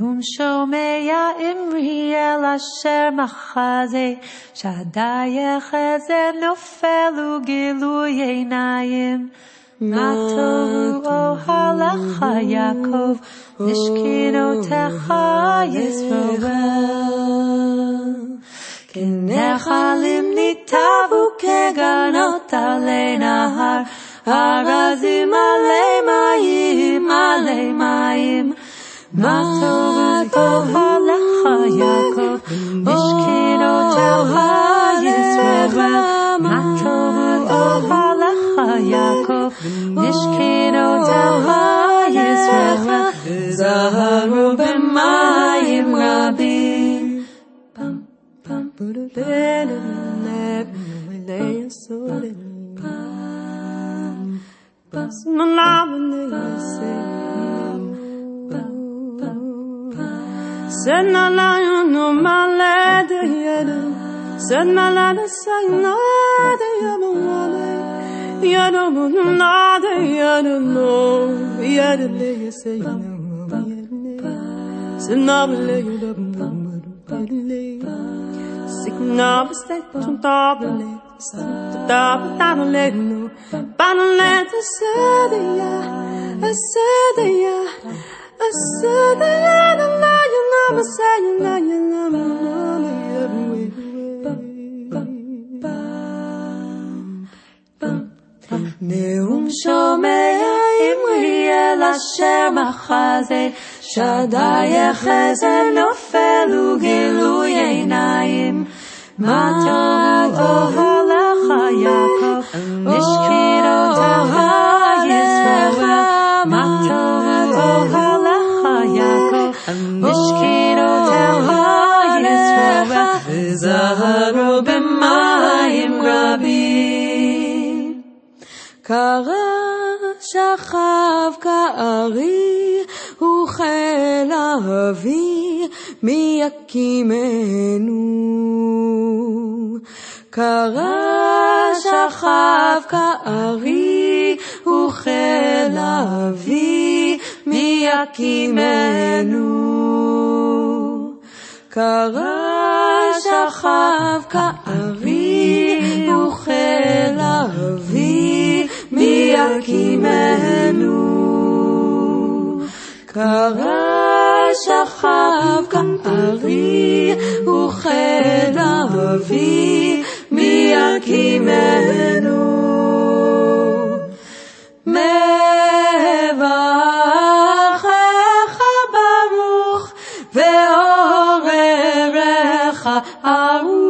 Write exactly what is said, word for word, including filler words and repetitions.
נאום שומע אמרי אל אשר מחזה, שדי יחזה נופל וגילוי עיניים. מה טובו אוהלך יעקב, משכנותיך ישראל. כנחלים ניטבו כגנות עלי נהר, ארזים עלי מים, עלי מים. מה טובו אוהלך יעקב, משכנותיך ישראל. מה טובו אוהלך יעקב, משכנותיך ישראל. זהרו במים רבים. פם פם Senna la no malade yadu, senna la da sayna de yadu, yadu nada yadu no, yadu le sayna yadu, senna le yadu le, sikna bestet on table, table table no, banale to sadia, sadia. I said that I'm not your number, saying that you're not my נאום שומע אמרי אל אשר מחזה, שדי יחזה נופל וגילוי עיניים. מה טוב אוהלך יעקב, משכנותיך ישראל. מה טוב אוהלך יעקב, משכנותיך ישראל. וזהרו במים רבים. קרא שכב כארי וחיל אבי, מי יקימנו. קרא שכב כארי וחיל אבי, מי יקימנו. קרא שכב כארי וחיל אבי, מי יקימנו. קרא שכב כארי וחיל אבי, מי יקימנו. מברכך ברוך ועוררך ארוך.